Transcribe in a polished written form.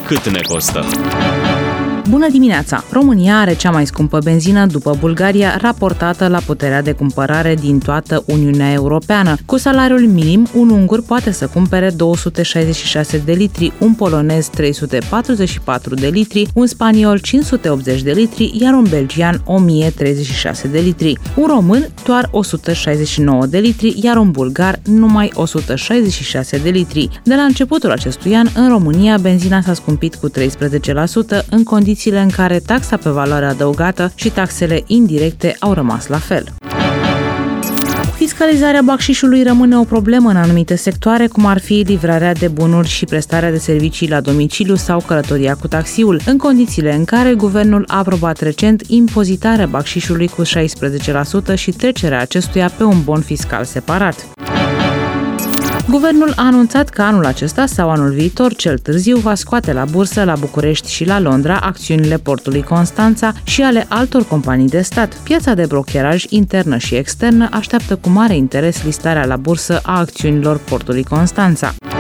Cât ne costă? Bună dimineața! România are cea mai scumpă benzină după Bulgaria, raportată la puterea de cumpărare din toată Uniunea Europeană. Cu salariul minim, un ungur poate să cumpere 266 de litri, un polonez 344 de litri, un spaniol 580 de litri, iar un belgian 1036 de litri. Un român doar 169 de litri, iar un bulgar numai 166 de litri. De la începutul acestui an, în România, benzina s-a scumpit cu 13% în condițiile în care taxa pe valoare adăugată și taxele indirecte au rămas la fel. Fiscalizarea bacșișului rămâne o problemă în anumite sectoare, cum ar fi livrarea de bunuri și prestarea de servicii la domiciliu sau călătoria cu taxiul, în condițiile în care guvernul a aprobat recent impozitarea bacșișului cu 16% și trecerea acestuia pe un bon fiscal separat. Guvernul a anunțat că anul acesta sau anul viitor, cel târziu, va scoate la bursă la București și la Londra acțiunile portului Constanța și ale altor companii de stat. Piața de brokeraj internă și externă așteaptă cu mare interes listarea la bursă a acțiunilor portului Constanța.